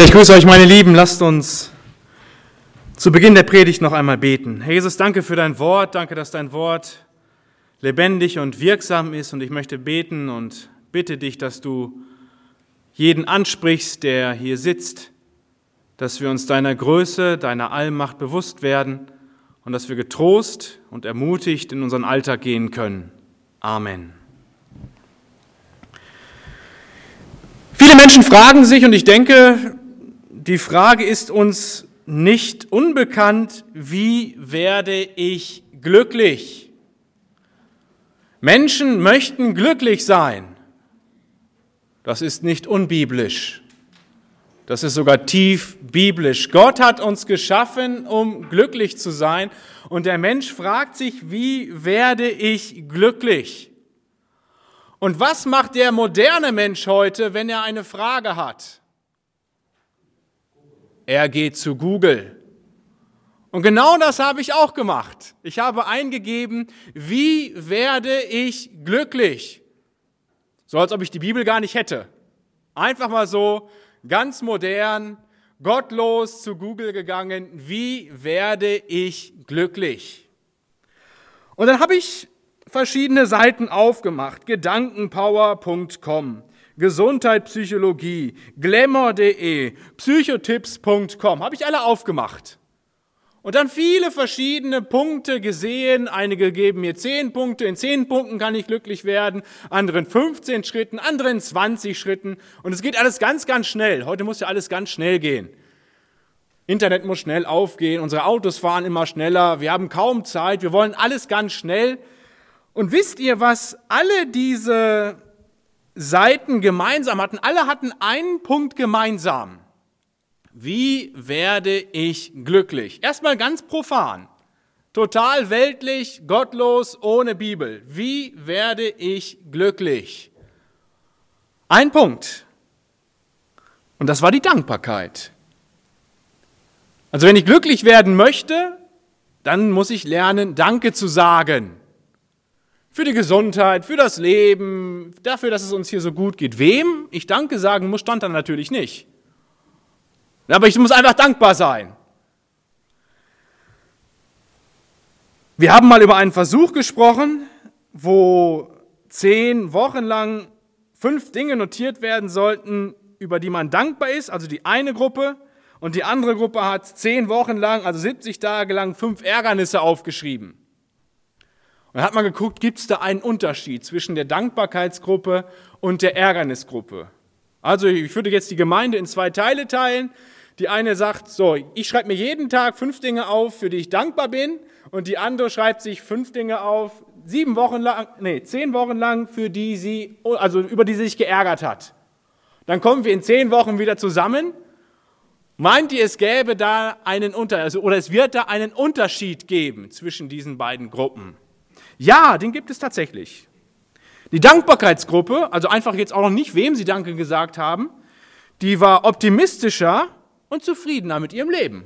Ich grüße euch, meine Lieben. Lasst uns zu Beginn der Predigt noch einmal beten. Herr Jesus, danke für dein Wort. Danke, dass dein Wort lebendig und wirksam ist. Und ich möchte beten und bitte dich, dass du jeden ansprichst, der hier sitzt, dass wir uns deiner Größe, deiner Allmacht bewusst werden und dass wir getrost und ermutigt in unseren Alltag gehen können. Amen. Viele Menschen fragen sich, und ich denke, die Frage ist uns nicht unbekannt: Wie werde ich glücklich? Menschen möchten glücklich sein. Das ist nicht unbiblisch. Das ist sogar tief biblisch. Gott hat uns geschaffen, um glücklich zu sein. Und der Mensch fragt sich: Wie werde ich glücklich? Und was macht der moderne Mensch heute, wenn er eine Frage hat? Er geht zu Google. Und genau das habe ich auch gemacht. Ich habe eingegeben: Wie werde ich glücklich? So als ob ich die Bibel gar nicht hätte. Einfach mal so, ganz modern, gottlos zu Google gegangen: Wie werde ich glücklich? Und dann habe ich verschiedene Seiten aufgemacht: Gedankenpower.com, Gesundheit, Psychologie, glamour.de, psychotipps.com, habe ich alle aufgemacht. Und dann viele verschiedene Punkte gesehen. Einige geben mir 10 Punkte, in 10 Punkten kann ich glücklich werden, anderen 15 Schritten, anderen 20 Schritten. Und es geht alles ganz, ganz schnell. Heute muss ja alles ganz schnell gehen. Internet muss schnell aufgehen, unsere Autos fahren immer schneller, wir haben kaum Zeit, wir wollen alles ganz schnell. Und wisst ihr, was alle diese Seiten gemeinsam hatten? Alle hatten einen Punkt gemeinsam. Wie werde ich glücklich? Erstmal ganz profan, total weltlich, gottlos, ohne Bibel. Wie werde ich glücklich? Ein Punkt. Und das war die Dankbarkeit. Also wenn ich glücklich werden möchte, dann muss ich lernen, Danke zu sagen. Für die Gesundheit, für das Leben, dafür, dass es uns hier so gut geht. Wem ich Danke sagen muss, stand da natürlich nicht. Aber ich muss einfach dankbar sein. Wir haben mal über einen Versuch gesprochen, wo 10 Wochen lang 5 Dinge notiert werden sollten, über die man dankbar ist, also die eine Gruppe. Und die andere Gruppe hat 10 Wochen lang, also 70 Tage lang, 5 Ärgernisse aufgeschrieben. Und dann hat man geguckt, gibt es da einen Unterschied zwischen der Dankbarkeitsgruppe und der Ärgernisgruppe. Also ich würde jetzt die Gemeinde in 2 Teile teilen. Die eine sagt, so, ich schreibe mir jeden Tag 5 Dinge auf, für die ich dankbar bin. Und die andere schreibt sich 5 Dinge auf, 10 Wochen lang, über die sie sich geärgert hat. Dann kommen wir in 10 Wochen wieder zusammen. Meint ihr, es gäbe da einen Unterschied, oder es wird da einen Unterschied geben zwischen diesen beiden Gruppen? Ja, den gibt es tatsächlich. Die Dankbarkeitsgruppe, also einfach jetzt auch noch nicht, wem sie Danke gesagt haben, die war optimistischer und zufriedener mit ihrem Leben.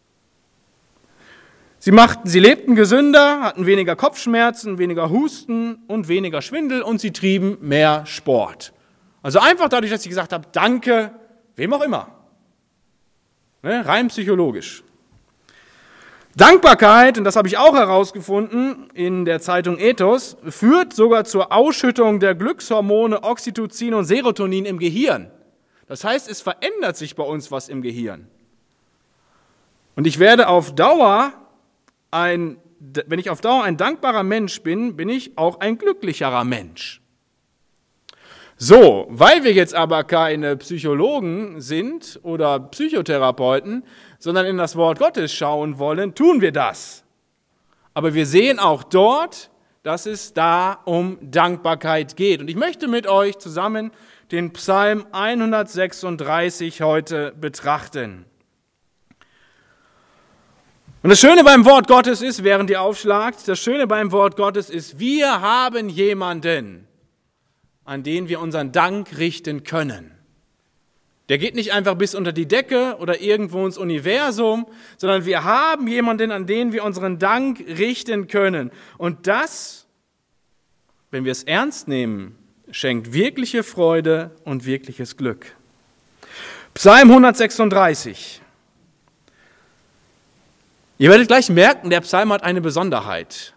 Sie lebten gesünder, hatten weniger Kopfschmerzen, weniger Husten und weniger Schwindel und sie trieben mehr Sport. Also einfach dadurch, dass sie gesagt haben, Danke, wem auch immer. Rein psychologisch. Dankbarkeit, und das habe ich auch herausgefunden in der Zeitung Ethos, führt sogar zur Ausschüttung der Glückshormone Oxytocin und Serotonin im Gehirn. Das heißt, es verändert sich bei uns was im Gehirn. Und ich werde wenn ich auf Dauer ein dankbarer Mensch bin, bin ich auch ein glücklicherer Mensch. So, weil wir jetzt aber keine Psychologen sind oder Psychotherapeuten, sondern in das Wort Gottes schauen wollen, tun wir das. Aber wir sehen auch dort, dass es da um Dankbarkeit geht. Und ich möchte mit euch zusammen den Psalm 136 heute betrachten. Und das Schöne beim Wort Gottes ist, während ihr aufschlagt, wir haben jemanden, an den wir unseren Dank richten können. Der geht nicht einfach bis unter die Decke oder irgendwo ins Universum, sondern wir haben jemanden, an den wir unseren Dank richten können. Und das, wenn wir es ernst nehmen, schenkt wirkliche Freude und wirkliches Glück. Psalm 136. Ihr werdet gleich merken, der Psalm hat eine Besonderheit.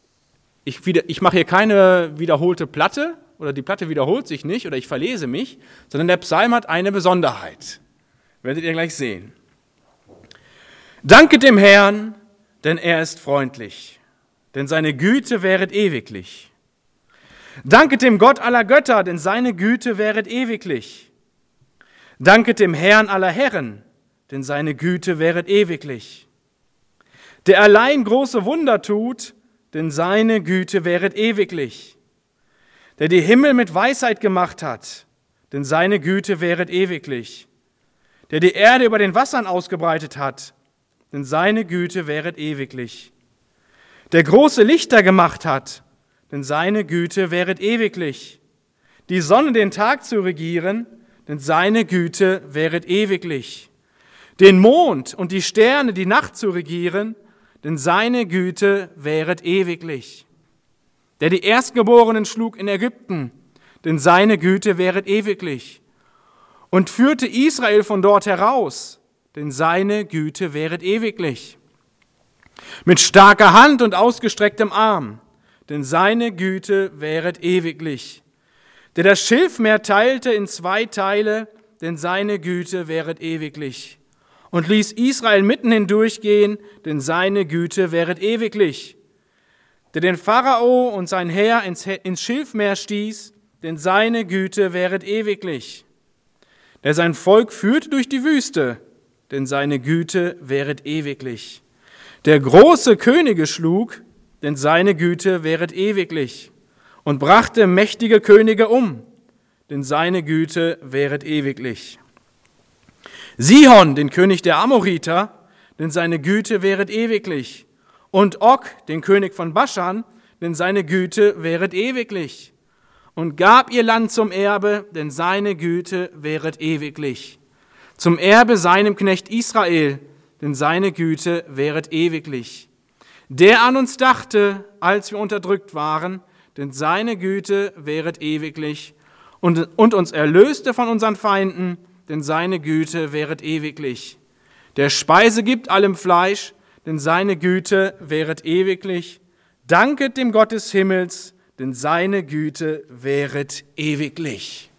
Ich mache hier keine wiederholte Platte oder die Platte wiederholt sich nicht oder ich verlese mich, sondern der Psalm hat eine Besonderheit. Werdet ihr gleich sehen. Danket dem Herrn, denn er ist freundlich, denn seine Güte währet ewiglich. Danket dem Gott aller Götter, denn seine Güte währet ewiglich. Danket dem Herrn aller Herren, denn seine Güte währet ewiglich. Der allein große Wunder tut, denn seine Güte währet ewiglich. Der die Himmel mit Weisheit gemacht hat, denn seine Güte währet ewiglich. Der die Erde über den Wassern ausgebreitet hat, denn seine Güte währet ewiglich. Der große Lichter gemacht hat, denn seine Güte währet ewiglich. Die Sonne den Tag zu regieren, denn seine Güte währet ewiglich. Den Mond und die Sterne die Nacht zu regieren, denn seine Güte währet ewiglich. Der die Erstgeborenen schlug in Ägypten, denn seine Güte währet ewiglich. Und führte Israel von dort heraus, denn seine Güte währet ewiglich. Mit starker Hand und ausgestrecktem Arm, denn seine Güte währet ewiglich. Der das Schilfmeer teilte in 2 Teile, denn seine Güte währet ewiglich. Und ließ Israel mitten hindurchgehen, denn seine Güte währet ewiglich. Der den Pharao und sein Heer ins Schilfmeer stieß, denn seine Güte währet ewiglich. Der sein Volk führte durch die Wüste, denn seine Güte währet ewiglich. Der große Könige schlug, denn seine Güte währet ewiglich. Und brachte mächtige Könige um, denn seine Güte währet ewiglich. Sihon, den König der Amoriter, denn seine Güte währet ewiglich. Und Og, den König von Baschan, denn seine Güte währet ewiglich. Und gab ihr Land zum Erbe, denn seine Güte währet ewiglich. Zum Erbe seinem Knecht Israel, denn seine Güte währet ewiglich. Der an uns dachte, als wir unterdrückt waren, denn seine Güte währet ewiglich. Und uns erlöste von unseren Feinden, denn seine Güte währet ewiglich. Der Speise gibt allem Fleisch, denn seine Güte währet ewiglich. Danket dem Gott des Himmels, denn seine Güte währet ewiglich.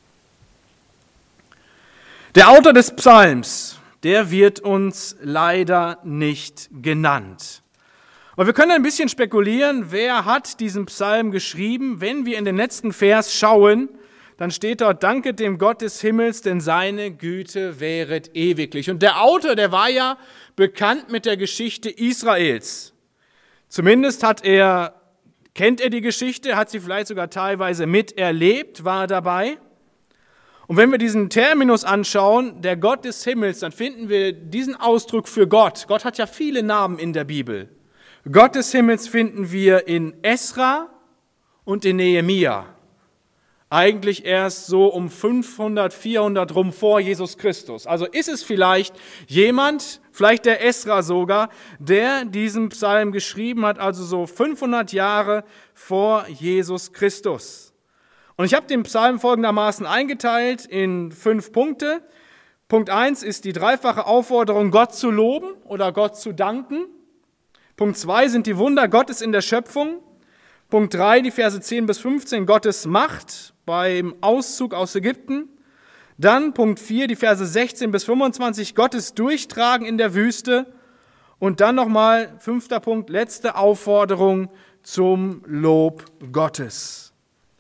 Der Autor des Psalms, der wird uns leider nicht genannt. Aber wir können ein bisschen spekulieren, wer hat diesen Psalm geschrieben. Wenn wir in den letzten Vers schauen, dann steht dort, danket dem Gott des Himmels, denn seine Güte währet ewiglich. Und der Autor, der war ja bekannt mit der Geschichte Israels. Zumindest kennt er die Geschichte, hat sie vielleicht sogar teilweise miterlebt, war dabei. Und wenn wir diesen Terminus anschauen, der Gott des Himmels, dann finden wir diesen Ausdruck für Gott. Gott hat ja viele Namen in der Bibel. Gott des Himmels finden wir in Esra und in Nehemia. Eigentlich erst so um 500, 400 rum vor Jesus Christus. Also ist es vielleicht jemand, vielleicht der Esra sogar, der diesen Psalm geschrieben hat, also so 500 Jahre vor Jesus Christus. Und ich habe den Psalm folgendermaßen eingeteilt in 5 Punkte. Punkt 1 ist die dreifache Aufforderung, Gott zu loben oder Gott zu danken. Punkt 2 sind die Wunder Gottes in der Schöpfung. Punkt 3, die Verse 10 bis 15, Gottes Macht beim Auszug aus Ägypten. Dann Punkt 4, die Verse 16 bis 25, Gottes Durchtragen in der Wüste. Und dann nochmal, 5. Punkt, letzte Aufforderung zum Lob Gottes.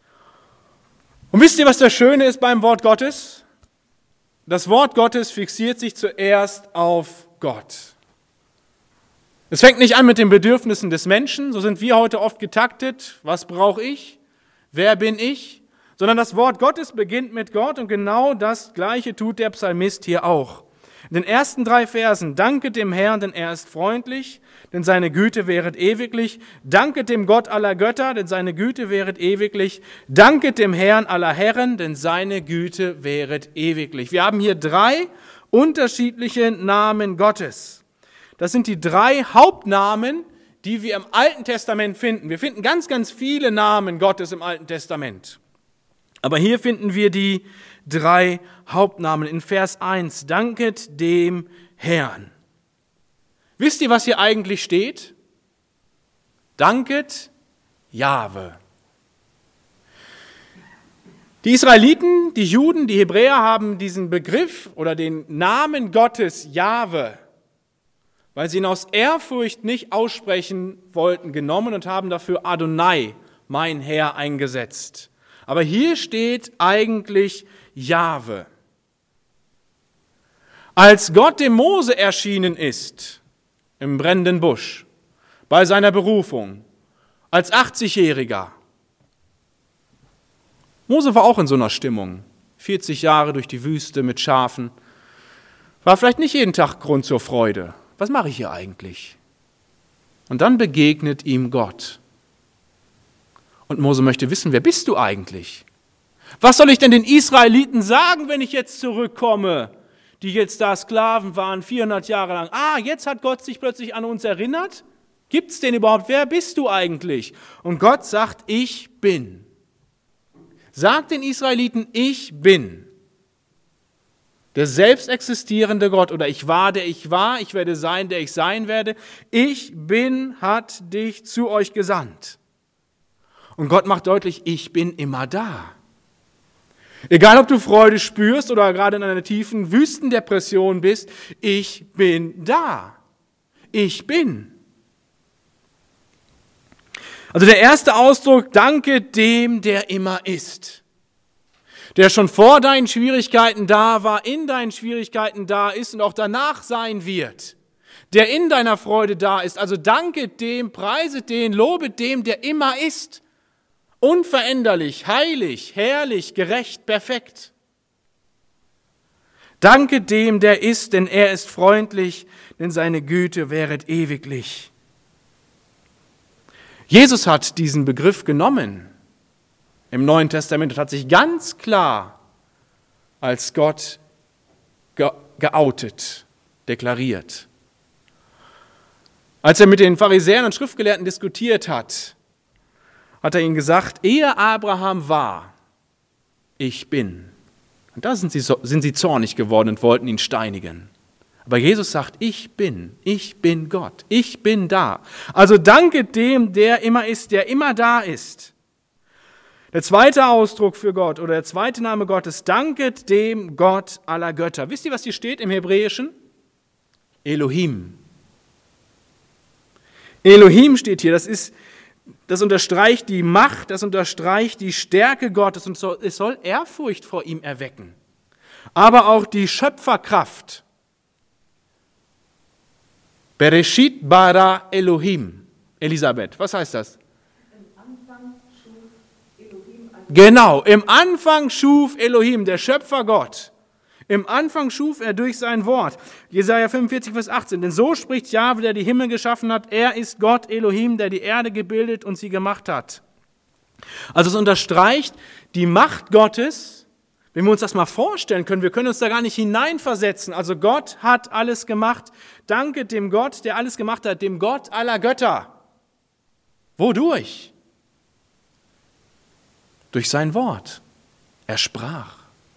Und wisst ihr, was das Schöne ist beim Wort Gottes? Das Wort Gottes fixiert sich zuerst auf Gott. Es fängt nicht an mit den Bedürfnissen des Menschen, so sind wir heute oft getaktet. Was brauche ich? Wer bin ich? Sondern das Wort Gottes beginnt mit Gott und genau das Gleiche tut der Psalmist hier auch. In den ersten 3 Versen, danket dem Herrn, denn er ist freundlich, denn seine Güte währet ewiglich. Danket dem Gott aller Götter, denn seine Güte währet ewiglich. Danket dem Herrn aller Herren, denn seine Güte währet ewiglich. Wir haben hier 3 unterschiedliche Namen Gottes. Das sind die 3 Hauptnamen, die wir im Alten Testament finden. Wir finden ganz, ganz viele Namen Gottes im Alten Testament. Aber hier finden wir die 3 Hauptnamen in Vers 1. Danket dem Herrn. Wisst ihr, was hier eigentlich steht? Danket Jahwe. Die Israeliten, die Juden, die Hebräer haben diesen Begriff oder den Namen Gottes Jahwe, weil sie ihn aus Ehrfurcht nicht aussprechen wollten, genommen und haben dafür Adonai, mein Herr, eingesetzt. Aber hier steht eigentlich Jahwe. Als Gott dem Mose erschienen ist, im brennenden Busch, bei seiner Berufung, als 80-Jähriger, Mose war auch in so einer Stimmung, 40 Jahre durch die Wüste mit Schafen, war vielleicht nicht jeden Tag Grund zur Freude. Was mache ich hier eigentlich? Und dann begegnet ihm Gott. Und Mose möchte wissen, wer bist du eigentlich? Was soll ich denn den Israeliten sagen, wenn ich jetzt zurückkomme, die jetzt da Sklaven waren, 400 Jahre lang? Jetzt hat Gott sich plötzlich an uns erinnert? Gibt's den überhaupt? Wer bist du eigentlich? Und Gott sagt, ich bin. Sagt den Israeliten, ich bin. Der selbst existierende Gott, oder ich war, der ich war, ich werde sein, der ich sein werde. Ich bin, hat dich zu euch gesandt. Und Gott macht deutlich, ich bin immer da. Egal, ob du Freude spürst oder gerade in einer tiefen Wüstendepression bist, ich bin da. Ich bin. Also der erste Ausdruck, danke dem, der immer ist. Der schon vor deinen Schwierigkeiten da war, in deinen Schwierigkeiten da ist und auch danach sein wird. Der in deiner Freude da ist. Also danke dem, preiset den, lobet dem, der immer ist. Unveränderlich, heilig, herrlich, gerecht, perfekt. Danke dem, der ist, denn er ist freundlich, denn seine Güte währet ewiglich. Jesus hat diesen Begriff genommen im Neuen Testament und hat sich ganz klar als Gott geoutet, deklariert. Als er mit den Pharisäern und Schriftgelehrten diskutiert hat, hat er ihnen gesagt, ehe Abraham war, ich bin. Und da sind sie zornig geworden und wollten ihn steinigen. Aber Jesus sagt, ich bin Gott, ich bin da. Also danke dem, der immer ist, der immer da ist. Der zweite Ausdruck für Gott oder der zweite Name Gottes, danket dem Gott aller Götter. Wisst ihr, was hier steht im Hebräischen? Elohim. Elohim steht hier, das unterstreicht die Macht, das unterstreicht die Stärke Gottes und es soll Ehrfurcht vor ihm erwecken. Aber auch die Schöpferkraft. Bereshit bara Elohim. Elisabeth, was heißt das? Im Anfang schuf Elohim alles. Genau, im Anfang schuf Elohim, der Schöpfer Gott. Im Anfang schuf er durch sein Wort. Jesaja 45, Vers 18. Denn so spricht Jahwe, der die Himmel geschaffen hat. Er ist Gott, Elohim, der die Erde gebildet und sie gemacht hat. Also es unterstreicht die Macht Gottes. Wenn wir uns das mal vorstellen können, wir können uns da gar nicht hineinversetzen. Also Gott hat alles gemacht. Danke dem Gott, der alles gemacht hat, dem Gott aller Götter. Wodurch? Durch sein Wort. Er sprach.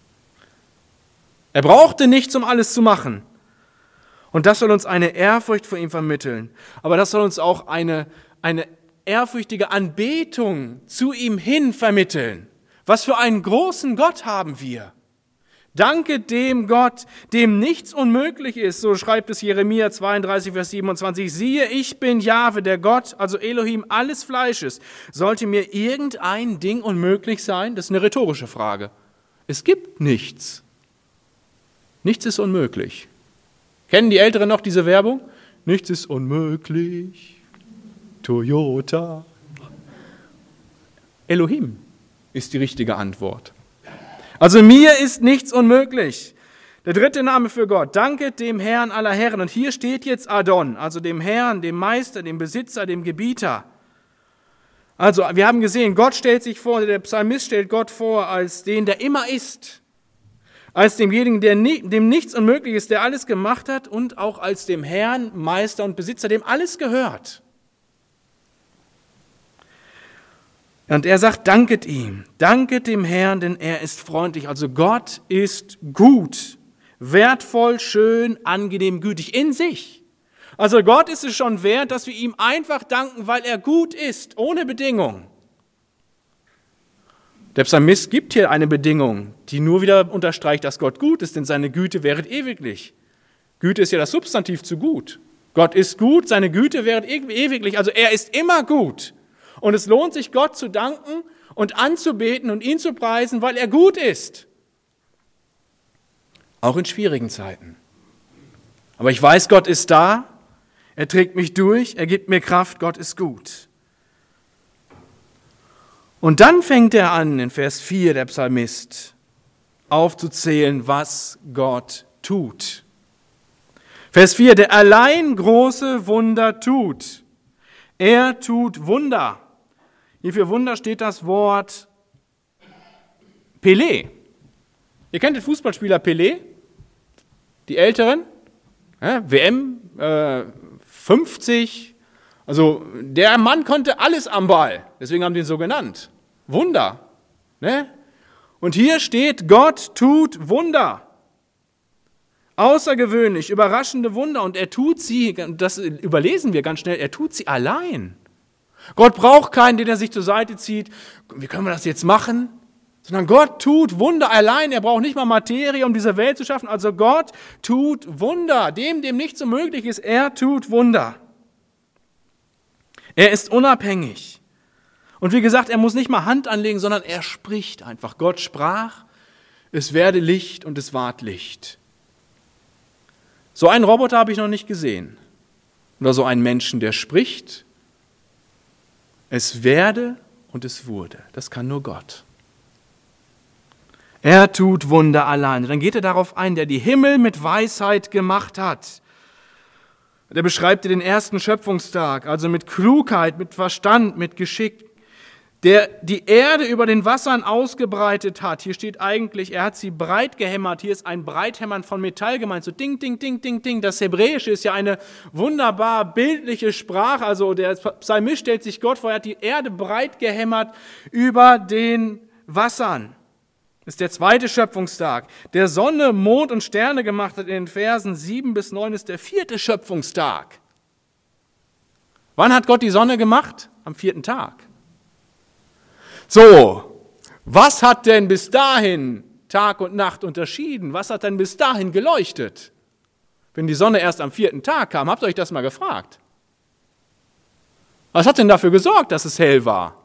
Er brauchte nichts, um alles zu machen. Und das soll uns eine Ehrfurcht vor ihm vermitteln. Aber das soll uns auch eine ehrfürchtige Anbetung zu ihm hin vermitteln. Was für einen großen Gott haben wir. Danke dem Gott, dem nichts unmöglich ist, so schreibt es Jeremia 32, Vers 27. Siehe, ich bin Jahwe, der Gott, also Elohim, alles Fleisches. Sollte mir irgendein Ding unmöglich sein? Das ist eine rhetorische Frage. Es gibt nichts. Nichts ist unmöglich. Kennen die Älteren noch diese Werbung? Nichts ist unmöglich. Toyota. Elohim ist die richtige Antwort. Also mir ist nichts unmöglich. Der dritte Name für Gott. Danket dem Herrn aller Herren. Und hier steht jetzt Adon, also dem Herrn, dem Meister, dem Besitzer, dem Gebieter. Also wir haben gesehen, Gott stellt sich vor, der Psalmist stellt Gott vor als den, der immer ist. Als demjenigen, dem nichts unmöglich ist, der alles gemacht hat und auch als dem Herrn, Meister und Besitzer, dem alles gehört. Und er sagt, danket ihm, danket dem Herrn, denn er ist freundlich. Also Gott ist gut, wertvoll, schön, angenehm, gütig in sich. Also Gott ist es schon wert, dass wir ihm einfach danken, weil er gut ist, ohne Bedingung. Der Psalmist gibt hier eine Bedingung, die nur wieder unterstreicht, dass Gott gut ist, denn seine Güte wäret ewiglich. Güte ist ja das Substantiv zu gut. Gott ist gut, seine Güte wäret ewiglich, also er ist immer gut. Und es lohnt sich, Gott zu danken und anzubeten und ihn zu preisen, weil er gut ist. Auch in schwierigen Zeiten. Aber ich weiß, Gott ist da, er trägt mich durch, er gibt mir Kraft, Gott ist gut. Und dann fängt er an, in Vers 4, der Psalmist, aufzuzählen, was Gott tut. Vers 4, der allein große Wunder tut. Er tut Wunder. Hier für Wunder steht das Wort Pelé. Ihr kennt den Fußballspieler Pelé? Die Älteren? Ja, WM 50. Also der Mann konnte alles am Ball. Deswegen haben die ihn so genannt. Wunder. Ne? Und hier steht, Gott tut Wunder. Außergewöhnlich, überraschende Wunder. Und er tut sie, das überlesen wir ganz schnell, er tut sie allein. Gott braucht keinen, den er sich zur Seite zieht. Wie können wir das jetzt machen? Sondern Gott tut Wunder allein. Er braucht nicht mal Materie, um diese Welt zu schaffen. Also Gott tut Wunder. Dem nichts so möglich ist, er tut Wunder. Er ist unabhängig. Und wie gesagt, er muss nicht mal Hand anlegen, sondern er spricht einfach. Gott sprach, es werde Licht und es ward Licht. So einen Roboter habe ich noch nicht gesehen. Oder so einen Menschen, der spricht, es werde und es wurde. Das kann nur Gott. Er tut Wunder allein. Dann geht er darauf ein, der die Himmel mit Weisheit gemacht hat. Der beschreibt den ersten Schöpfungstag, also mit Klugheit, mit Verstand, mit Geschick. Der die Erde über den Wassern ausgebreitet hat. Hier steht eigentlich, er hat sie breit gehämmert. Hier ist ein Breithämmern von Metall gemeint. So ding, ding, ding, ding, ding. Das Hebräische ist ja eine wunderbar bildliche Sprache. Also der Psalmist stellt sich Gott vor, er hat die Erde breit gehämmert über den Wassern. Das ist der zweite Schöpfungstag. Der Sonne, Mond und Sterne gemacht hat in den Versen 7 bis 9 ist der vierte Schöpfungstag. Wann hat Gott die Sonne gemacht? Am 4. Tag. So, was hat denn bis dahin Tag und Nacht unterschieden? Was hat denn bis dahin geleuchtet? Wenn die Sonne erst am 4. Tag kam, habt ihr euch das mal gefragt? Was hat denn dafür gesorgt, dass es hell war?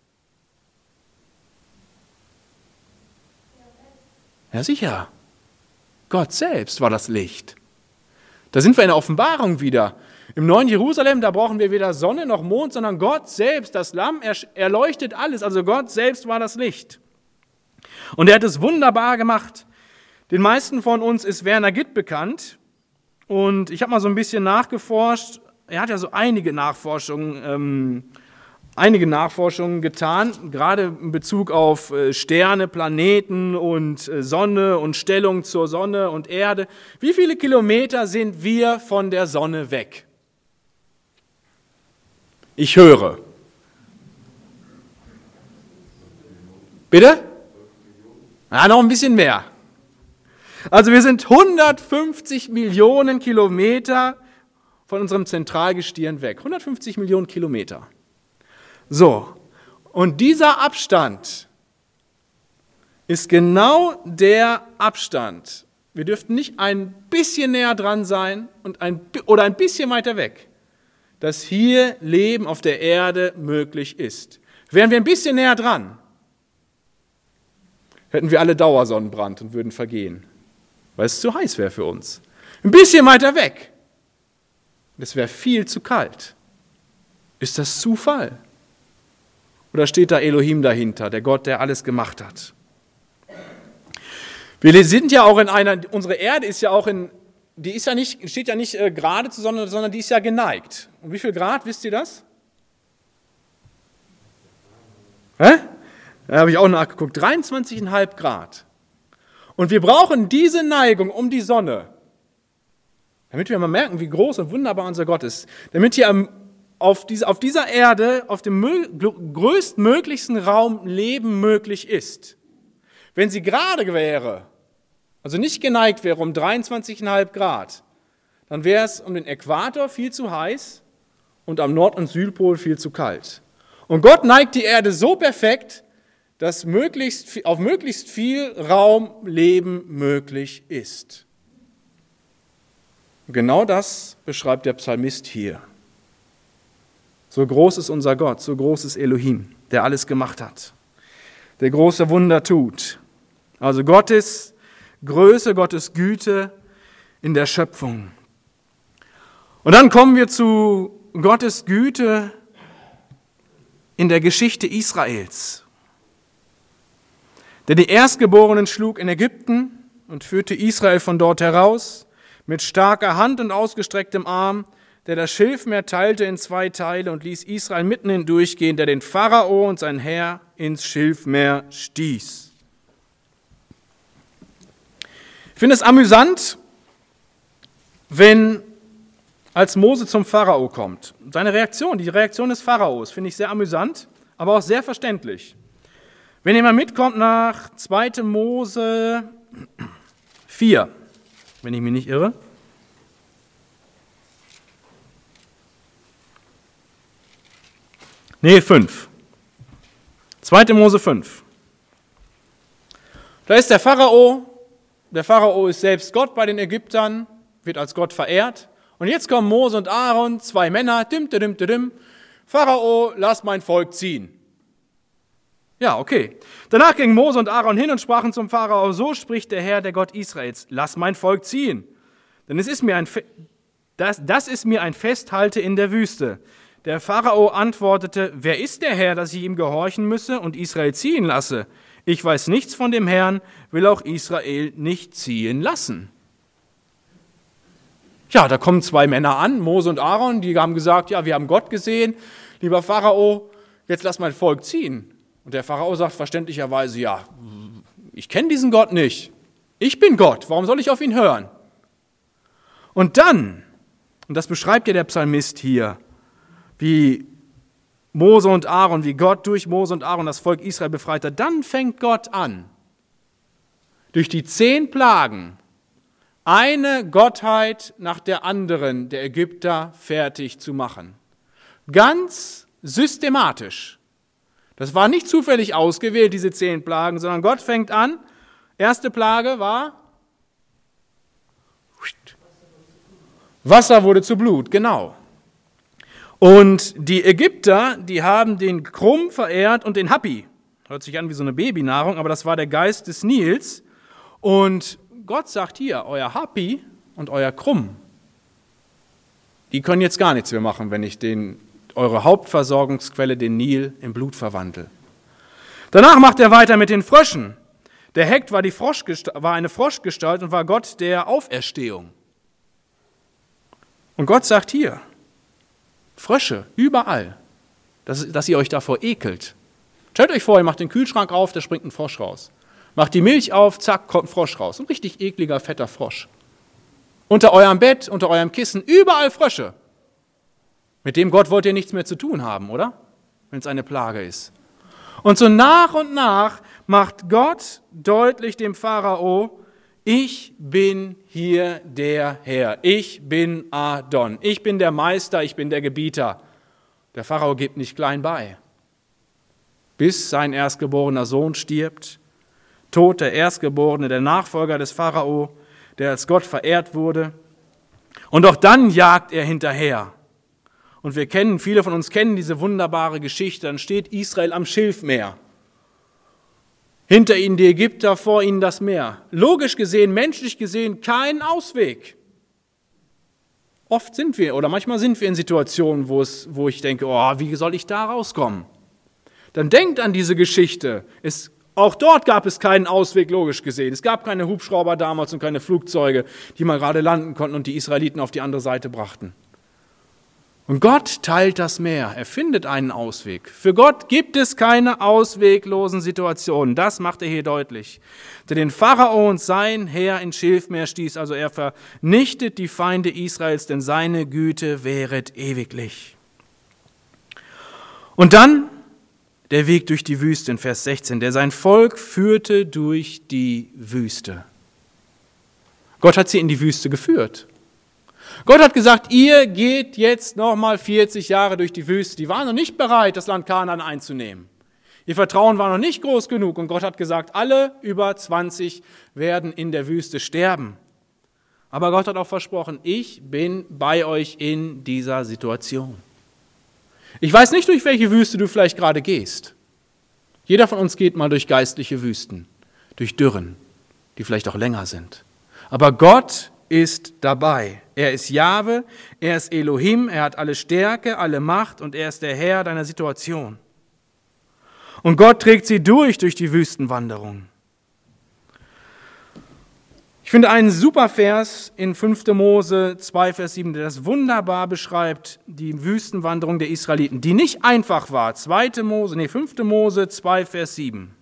Ja, sicher. Gott selbst war das Licht. Da sind wir in der Offenbarung wieder. Im neuen Jerusalem, da brauchen wir weder Sonne noch Mond, sondern Gott selbst, das Lamm, erleuchtet alles. Also Gott selbst war das Licht. Und er hat es wunderbar gemacht. Den meisten von uns ist Werner Gitt bekannt. Und ich habe mal so ein bisschen nachgeforscht. Er hat ja so einige Nachforschungen getan, gerade in Bezug auf Sterne, Planeten und Sonne und Stellung zur Sonne und Erde. Wie viele Kilometer sind wir von der Sonne weg? Ich höre. Bitte? Ja, noch ein bisschen mehr. Also wir sind 150 Millionen Kilometer von unserem Zentralgestirn weg. 150 Millionen Kilometer. So, und dieser Abstand ist genau der Abstand. Wir dürften nicht ein bisschen näher dran sein oder ein bisschen weiter weg, dass hier Leben auf der Erde möglich ist. Wären wir ein bisschen näher dran, hätten wir alle Dauersonnenbrand und würden vergehen, weil es zu heiß wäre für uns. Ein bisschen weiter weg, es wäre viel zu kalt. Ist das Zufall? Oder steht da Elohim dahinter, der Gott, der alles gemacht hat? Wir sind ja auch unsere Erde ist ja auch steht ja nicht gerade zur Sonne, sondern die ist ja geneigt. Und wie viel Grad, wisst ihr das? Da habe ich auch nachgeguckt, 23,5 Grad. Und wir brauchen diese Neigung um die Sonne, damit wir mal merken, wie groß und wunderbar unser Gott ist, damit hier auf dieser Erde, auf dem größtmöglichsten Raum Leben möglich ist. Wenn sie gerade wäre, also nicht geneigt wäre um 23,5 Grad, dann wäre es um den Äquator viel zu heiß und am Nord- und Südpol viel zu kalt. Und Gott neigt die Erde so perfekt, dass auf möglichst viel Raum Leben möglich ist. Und genau das beschreibt der Psalmist hier. So groß ist unser Gott, so groß ist Elohim, der alles gemacht hat, der große Wunder tut. Also Gottes Größe, Gottes Güte in der Schöpfung. Und dann kommen wir zu Gottes Güte in der Geschichte Israels. Der die Erstgeborenen schlug in Ägypten und führte Israel von dort heraus mit starker Hand und ausgestrecktem Arm, der das Schilfmeer teilte in 2 Teile und ließ Israel mitten hindurchgehen, der den Pharao und sein Heer ins Schilfmeer stieß. Ich finde es amüsant, wenn als Mose zum Pharao kommt. Seine Reaktion, die Reaktion des Pharaos, finde ich sehr amüsant, aber auch sehr verständlich. Wenn ihr mal mitkommt nach 2. Mose 4, wenn ich mich nicht irre. Nee, 5. 2. Mose 5. Da ist der Pharao. Der Pharao ist selbst Gott bei den Ägyptern, wird als Gott verehrt. Und jetzt kommen Mose und Aaron, 2 Männer, Pharao, lass mein Volk ziehen. Ja, okay. Danach gingen Mose und Aaron hin und sprachen zum Pharao, so spricht der Herr, der Gott Israels, lass mein Volk ziehen. Denn das ist mir ein Festhalte in der Wüste. Der Pharao antwortete, wer ist der Herr, dass ich ihm gehorchen müsse und Israel ziehen lasse? Ich weiß nichts von dem Herrn, will auch Israel nicht ziehen lassen. Ja, da kommen 2 Männer an, Mose und Aaron, die haben gesagt, ja, wir haben Gott gesehen, lieber Pharao, jetzt lass mein Volk ziehen. Und der Pharao sagt verständlicherweise, ja, ich kenne diesen Gott nicht. Ich bin Gott, warum soll ich auf ihn hören? Und dann, und das beschreibt ja der Psalmist hier, wie Mose und Aaron, wie Gott durch Mose und Aaron das Volk Israel befreit hat, dann fängt Gott an, durch die 10 Plagen eine Gottheit nach der anderen der Ägypter fertig zu machen. Ganz systematisch. Das war nicht zufällig ausgewählt, diese 10 Plagen, sondern Gott fängt an. Erste Plage war Wasser wurde zu Blut, genau. Und die Ägypter, die haben den Krumm verehrt und den Hapi. Hört sich an wie so eine Babynahrung, aber das war der Geist des Nils. Und Gott sagt hier, euer Hapi und euer Krumm, die können jetzt gar nichts mehr machen, wenn ich eure Hauptversorgungsquelle, den Nil, in Blut verwandle. Danach macht er weiter mit den Fröschen. Der Heck war eine Froschgestalt und war Gott der Auferstehung. Und Gott sagt hier, Frösche, überall, dass ihr euch davor ekelt. Stellt euch vor, ihr macht den Kühlschrank auf, da springt ein Frosch raus. Macht die Milch auf, zack, kommt ein Frosch raus. Ein richtig ekliger, fetter Frosch. Unter eurem Bett, unter eurem Kissen, überall Frösche. Mit dem Gott wollt ihr nichts mehr zu tun haben, oder? Wenn es eine Plage ist. Und so nach und nach macht Gott deutlich dem Pharao, ich bin hier der Herr, ich bin Adon, ich bin der Meister, ich bin der Gebieter. Der Pharao gibt nicht klein bei. Bis sein erstgeborener Sohn stirbt, Tod der Erstgeborene, der Nachfolger des Pharao, der als Gott verehrt wurde. Und auch dann jagt er hinterher. Und viele von uns kennen diese wunderbare Geschichte, dann steht Israel am Schilfmeer. Hinter ihnen die Ägypter, vor ihnen das Meer. Logisch gesehen, menschlich gesehen, kein Ausweg. Manchmal sind wir in Situationen, wo ich denke, wie soll ich da rauskommen? Dann denkt an diese Geschichte. Auch dort gab es keinen Ausweg, logisch gesehen. Es gab keine Hubschrauber damals und keine Flugzeuge, die mal gerade landen konnten und die Israeliten auf die andere Seite brachten. Und Gott teilt das Meer, er findet einen Ausweg. Für Gott gibt es keine ausweglosen Situationen, das macht er hier deutlich. Der den Pharao und sein Heer ins Schilfmeer stieß, also er vernichtet die Feinde Israels, denn seine Güte währet ewiglich. Und dann der Weg durch die Wüste in Vers 16, der sein Volk führte durch die Wüste. Gott hat sie in die Wüste geführt. Gott hat gesagt, ihr geht jetzt nochmal 40 Jahre durch die Wüste. Die waren noch nicht bereit, das Land Kanaan einzunehmen. Ihr Vertrauen war noch nicht groß genug und Gott hat gesagt, alle über 20 werden in der Wüste sterben. Aber Gott hat auch versprochen, ich bin bei euch in dieser Situation. Ich weiß nicht, durch welche Wüste du vielleicht gerade gehst. Jeder von uns geht mal durch geistliche Wüsten, durch Dürren, die vielleicht auch länger sind. Aber Gott ist dabei. Er ist Jahwe, er ist Elohim, er hat alle Stärke, alle Macht und er ist der Herr deiner Situation. Und Gott trägt sie durch die Wüstenwanderung. Ich finde einen super Vers in 5. Mose 2, Vers 7, der das wunderbar beschreibt, die Wüstenwanderung der Israeliten, die nicht einfach war. 5. Mose 2, Vers 7.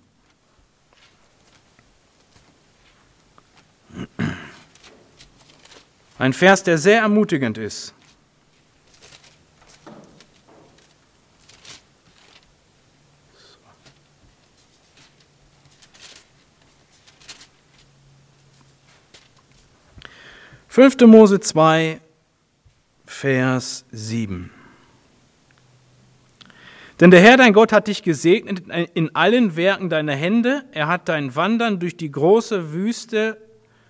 Ein Vers, der sehr ermutigend ist. Fünfte Mose 2, Vers 7. Denn der Herr, dein Gott, hat dich gesegnet in allen Werken deiner Hände. Er hat dein Wandern durch die große Wüste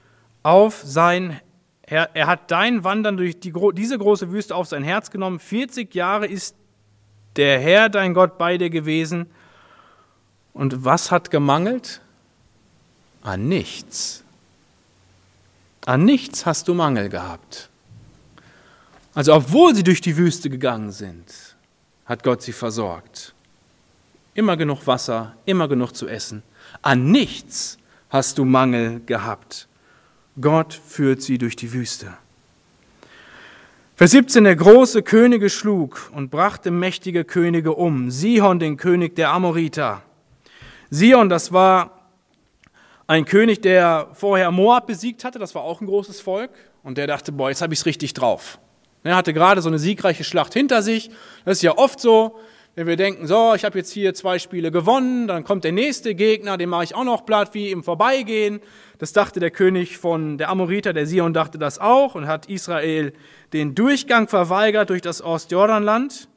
Er hat dein Wandern durch diese große Wüste auf sein Herz genommen. 40 Jahre ist der Herr, dein Gott, bei dir gewesen. Und was hat gemangelt? An nichts. An nichts hast du Mangel gehabt. Also obwohl sie durch die Wüste gegangen sind, hat Gott sie versorgt. Immer genug Wasser, immer genug zu essen. An nichts hast du Mangel gehabt. Gott führt sie durch die Wüste. Vers 17, der große Könige schlug und brachte mächtige Könige um. Sihon, den König der Amoriter. Sihon, das war ein König, der vorher Moab besiegt hatte, das war auch ein großes Volk. Und der dachte, jetzt habe ich es richtig drauf. Er hatte gerade so eine siegreiche Schlacht hinter sich. Das ist ja oft so, wenn wir denken, so, ich habe jetzt hier 2 Spiele gewonnen, dann kommt der nächste Gegner, den mache ich auch noch platt, wie im Vorbeigehen. Das dachte der König von der Amoriter, der Sihon, dachte das auch und hat Israel den Durchgang verweigert durch das Ostjordanland.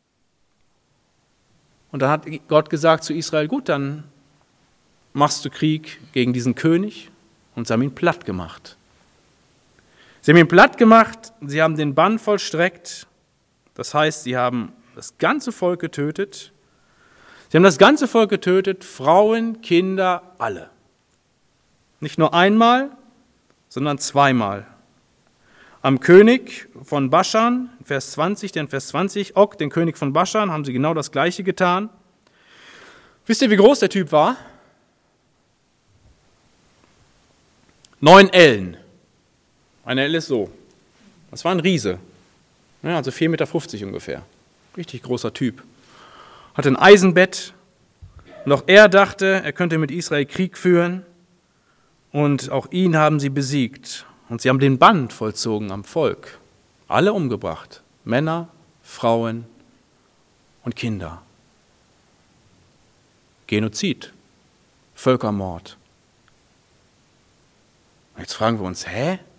Und dann hat Gott gesagt zu Israel, gut, dann machst du Krieg gegen diesen König, und sie haben ihn platt gemacht. Sie haben ihn platt gemacht, sie haben den Bann vollstreckt, das heißt, sie haben das ganze Volk getötet. Sie haben das ganze Volk getötet, Frauen, Kinder, alle. Nicht nur einmal, sondern 2-mal. Am König von Baschan, Vers 20, denn Vers 20, Og, den König von Baschan, haben sie genau das Gleiche getan. Wisst ihr, wie groß der Typ war? 9 Ellen. Eine Elle ist so. Das war ein Riese. Ja, also 4,50 Meter ungefähr. Richtig großer Typ. Hatte ein Eisenbett. Und auch er dachte, er könnte mit Israel Krieg führen. Und auch ihn haben sie besiegt. Und sie haben den Bann vollzogen am Volk. Alle umgebracht. Männer, Frauen und Kinder. Genozid. Völkermord. Jetzt fragen wir uns,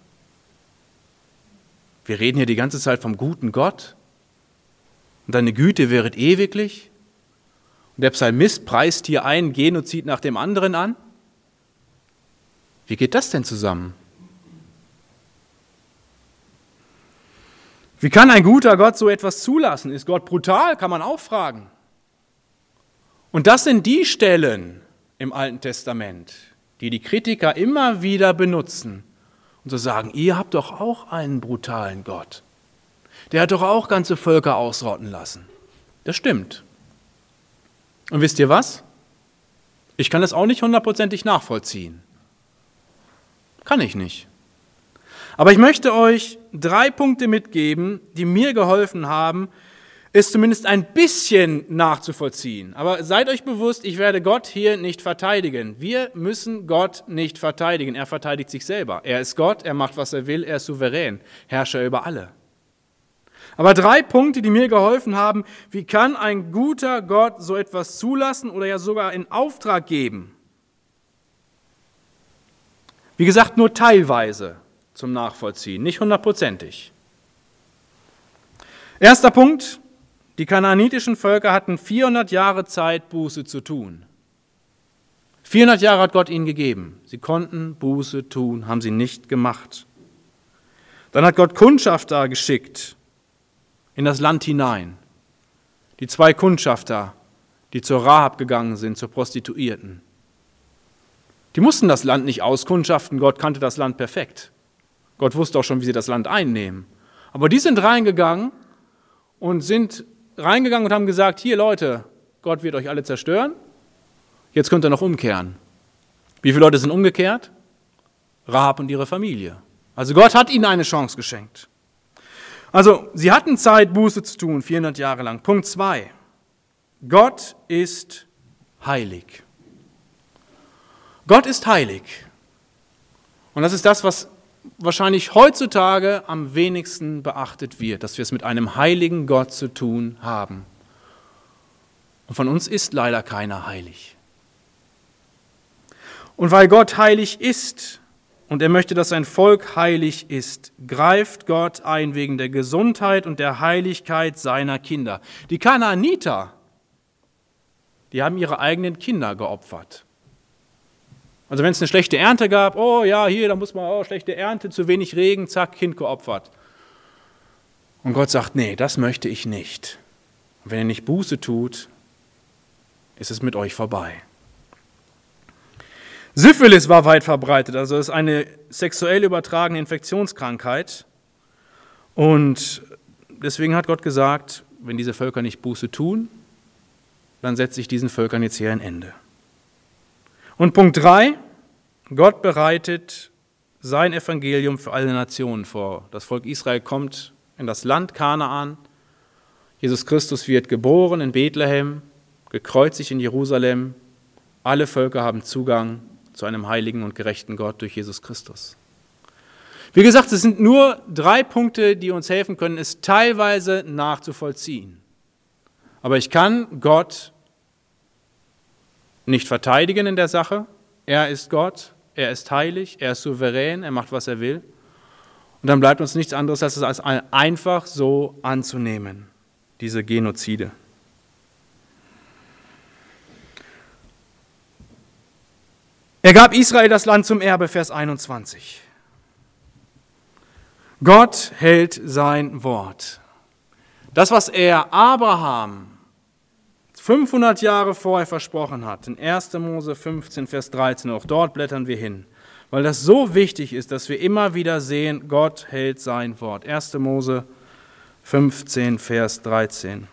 Wir reden hier die ganze Zeit vom guten Gott und deine Güte wäret ewiglich. Und der Psalmist preist hier einen Genozid nach dem anderen an. Wie geht das denn zusammen? Wie kann ein guter Gott so etwas zulassen? Ist Gott brutal? Kann man auch fragen. Und das sind die Stellen im Alten Testament, die Kritiker immer wieder benutzen und so sagen, ihr habt doch auch einen brutalen Gott. Der hat doch auch ganze Völker ausrotten lassen. Das stimmt. Und wisst ihr was? Ich kann das auch nicht 100%ig nachvollziehen. Kann ich nicht. Aber ich möchte euch 3 Punkte mitgeben, die mir geholfen haben, es zumindest ein bisschen nachzuvollziehen. Aber seid euch bewusst, ich werde Gott hier nicht verteidigen. Wir müssen Gott nicht verteidigen. Er verteidigt sich selber. Er ist Gott, er macht, was er will, er ist souverän, Herrscher über alle. Aber 3 Punkte, die mir geholfen haben, wie kann ein guter Gott so etwas zulassen oder ja sogar in Auftrag geben? Wie gesagt, nur teilweise zum Nachvollziehen, nicht 100%. Erster Punkt, die kanaanitischen Völker hatten 400 Jahre Zeit, Buße zu tun. 400 Jahre hat Gott ihnen gegeben. Sie konnten Buße tun, haben sie nicht gemacht. Dann hat Gott Kundschafter geschickt in das Land hinein. Die 2 Kundschafter, die zur Rahab gegangen sind, zur Prostituierten. Die mussten das Land nicht auskundschaften, Gott kannte das Land perfekt. Gott wusste auch schon, wie sie das Land einnehmen. Aber die sind reingegangen und haben gesagt, hier Leute, Gott wird euch alle zerstören, jetzt könnt ihr noch umkehren. Wie viele Leute sind umgekehrt? Rahab und ihre Familie. Also Gott hat ihnen eine Chance geschenkt. Also sie hatten Zeit, Buße zu tun, 400 Jahre lang. Punkt 2. Gott ist heilig. Gott ist heilig. Und das ist das, was wahrscheinlich heutzutage am wenigsten beachtet wird, dass wir es mit einem heiligen Gott zu tun haben. Und von uns ist leider keiner heilig. Und weil Gott heilig ist und er möchte, dass sein Volk heilig ist, greift Gott ein wegen der Gesundheit und der Heiligkeit seiner Kinder. Die Kanaaniter, die haben ihre eigenen Kinder geopfert. Also wenn es eine schlechte Ernte gab, oh ja, hier, da muss man, schlechte Ernte, zu wenig Regen, zack, Kind geopfert. Und Gott sagt, nee, das möchte ich nicht. Und wenn ihr nicht Buße tut, ist es mit euch vorbei. Syphilis war weit verbreitet, also es ist eine sexuell übertragene Infektionskrankheit. Und deswegen hat Gott gesagt, wenn diese Völker nicht Buße tun, dann setze ich diesen Völkern jetzt hier ein Ende. Und Punkt 3, Gott bereitet sein Evangelium für alle Nationen vor. Das Volk Israel kommt in das Land Kanaan. Jesus Christus wird geboren in Bethlehem, gekreuzigt in Jerusalem. Alle Völker haben Zugang zu einem heiligen und gerechten Gott durch Jesus Christus. Wie gesagt, es sind nur 3 Punkte, die uns helfen können, es teilweise nachzuvollziehen. Aber ich kann Gott nicht verteidigen in der Sache. Er ist Gott, er ist heilig, er ist souverän, er macht, was er will. Und dann bleibt uns nichts anderes, als es einfach so anzunehmen, diese Genozide. Er gab Israel das Land zum Erbe, Vers 21. Gott hält sein Wort. Das, was er Abraham 500 Jahre vorher versprochen hat, in 1. Mose 15, Vers 13, auch dort blättern wir hin, weil das so wichtig ist, dass wir immer wieder sehen, Gott hält sein Wort. 1. Mose 15, Vers 13.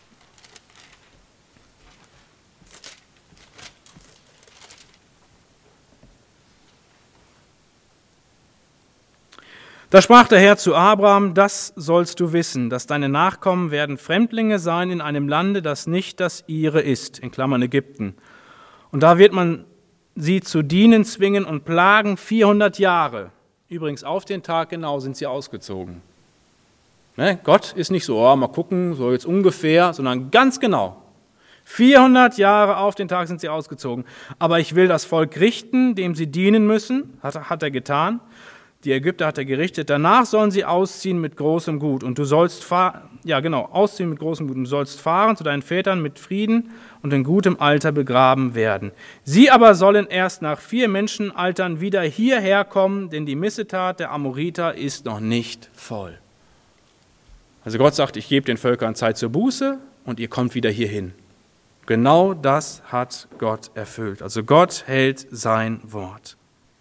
Da sprach der Herr zu Abraham, das sollst du wissen, dass deine Nachkommen werden Fremdlinge sein in einem Lande, das nicht das ihre ist, in Klammern Ägypten. Und da wird man sie zu dienen zwingen und plagen 400 Jahre. Übrigens, auf den Tag genau sind sie ausgezogen. Ne? Gott ist nicht so, mal gucken, so jetzt ungefähr, sondern ganz genau. 400 Jahre auf den Tag sind sie ausgezogen. Aber ich will das Volk richten, dem sie dienen müssen, hat er getan. Die Ägypter hat er gerichtet. Danach sollen sie ausziehen mit großem Gut. Und du sollst ausziehen mit großem Gut. Und du sollst fahren zu deinen Vätern mit Frieden und in gutem Alter begraben werden. Sie aber sollen erst nach 4 Menschenaltern wieder hierher kommen, denn die Missetat der Amoriter ist noch nicht voll. Also Gott sagt, ich gebe den Völkern Zeit zur Buße und ihr kommt wieder hierhin. Genau das hat Gott erfüllt. Also Gott hält sein Wort.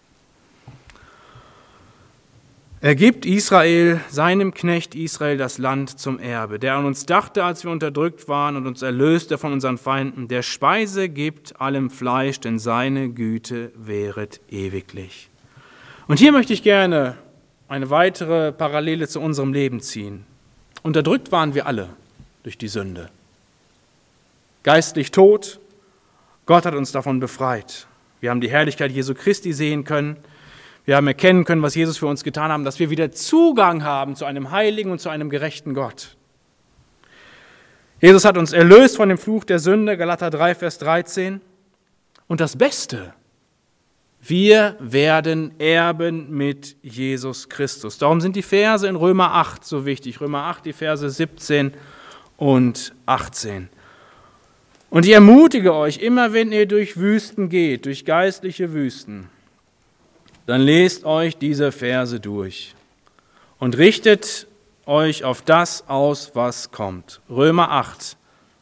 Er gibt Israel, seinem Knecht Israel, das Land zum Erbe, der an uns dachte, als wir unterdrückt waren und uns erlöste von unseren Feinden, der Speise gibt allem Fleisch, denn seine Güte währet ewiglich. Und hier möchte ich gerne eine weitere Parallele zu unserem Leben ziehen. Unterdrückt waren wir alle durch die Sünde. Geistlich tot, Gott hat uns davon befreit. Wir haben die Herrlichkeit Jesu Christi sehen können. Wir haben erkennen können, was Jesus für uns getan hat, dass wir wieder Zugang haben zu einem heiligen und zu einem gerechten Gott. Jesus hat uns erlöst von dem Fluch der Sünde, Galater 3, Vers 13. Und das Beste, wir werden erben mit Jesus Christus. Darum sind die Verse in Römer 8 so wichtig. Römer 8, die Verse 17 und 18. Und ich ermutige euch, immer wenn ihr durch Wüsten geht, durch geistliche Wüsten, dann lest euch diese Verse durch und richtet euch auf das aus, was kommt. Römer 8.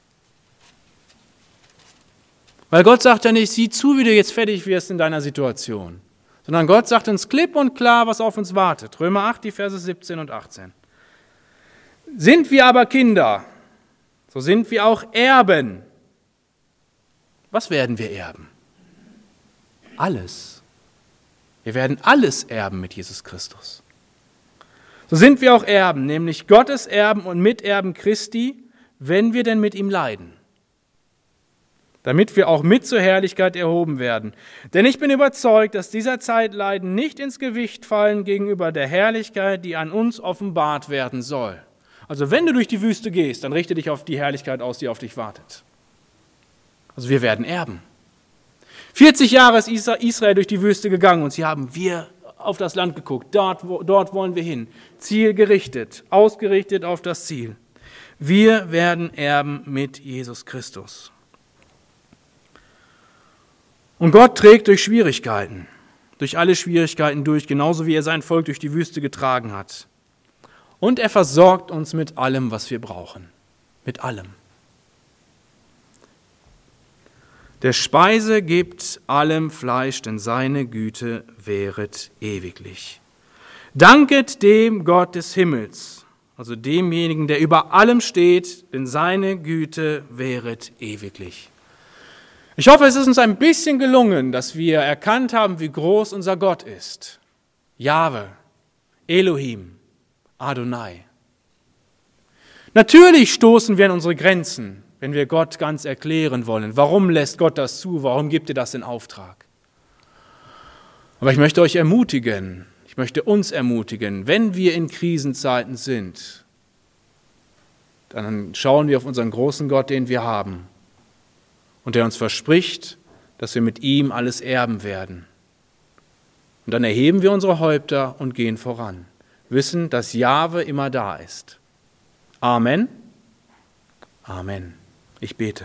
Weil Gott sagt ja nicht, sieh zu, wie du jetzt fertig wirst in deiner Situation, sondern Gott sagt uns klipp und klar, was auf uns wartet. Römer 8, die Verse 17 und 18. Sind wir aber Kinder, so sind wir auch Erben. Was werden wir erben? Alles. Wir werden alles erben mit Jesus Christus. So sind wir auch Erben, nämlich Gottes Erben und Miterben Christi, wenn wir denn mit ihm leiden, damit wir auch mit zur Herrlichkeit erhoben werden. Denn ich bin überzeugt, dass dieser Zeitleiden nicht ins Gewicht fallen gegenüber der Herrlichkeit, die an uns offenbart werden soll. Also wenn du durch die Wüste gehst, dann richte dich auf die Herrlichkeit aus, die auf dich wartet. Also wir werden erben. 40 Jahre ist Israel durch die Wüste gegangen und sie haben auf das Land geguckt. Dort wollen wir hin. Ziel gerichtet, ausgerichtet auf das Ziel. Wir werden erben mit Jesus Christus. Und Gott trägt durch Schwierigkeiten, durch alle Schwierigkeiten durch, genauso wie er sein Volk durch die Wüste getragen hat. Und er versorgt uns mit allem, was wir brauchen. Mit allem. Der Speise gibt allem Fleisch, denn seine Güte währet ewiglich. Danket dem Gott des Himmels, also demjenigen, der über allem steht, denn seine Güte währet ewiglich. Ich hoffe, es ist uns ein bisschen gelungen, dass wir erkannt haben, wie groß unser Gott ist. Jahwe, Elohim, Adonai. Natürlich stoßen wir an unsere Grenzen, wenn wir Gott ganz erklären wollen. Warum lässt Gott das zu? Warum gibt er das in Auftrag? Aber ich möchte euch ermutigen, ich möchte uns ermutigen, wenn wir in Krisenzeiten sind, dann schauen wir auf unseren großen Gott, den wir haben und der uns verspricht, dass wir mit ihm alles erben werden. Und dann erheben wir unsere Häupter und gehen voran, wissen, dass Jahwe immer da ist. Amen. Amen. Ich bete.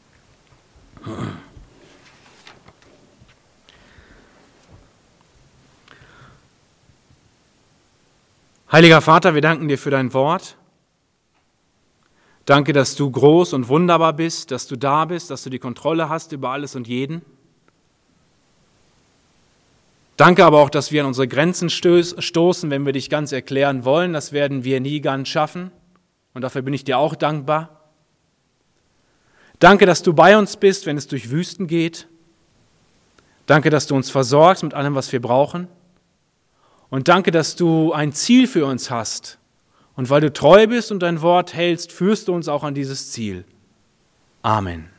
Heiliger Vater, wir danken dir für dein Wort. Danke, dass du groß und wunderbar bist, dass du da bist, dass du die Kontrolle hast über alles und jeden. Danke aber auch, dass wir an unsere Grenzen stoßen, wenn wir dich ganz erklären wollen. Das werden wir nie ganz schaffen. Und dafür bin ich dir auch dankbar. Danke, dass du bei uns bist, wenn es durch Wüsten geht. Danke, dass du uns versorgst mit allem, was wir brauchen. Und danke, dass du ein Ziel für uns hast. Und weil du treu bist und dein Wort hältst, führst du uns auch an dieses Ziel. Amen.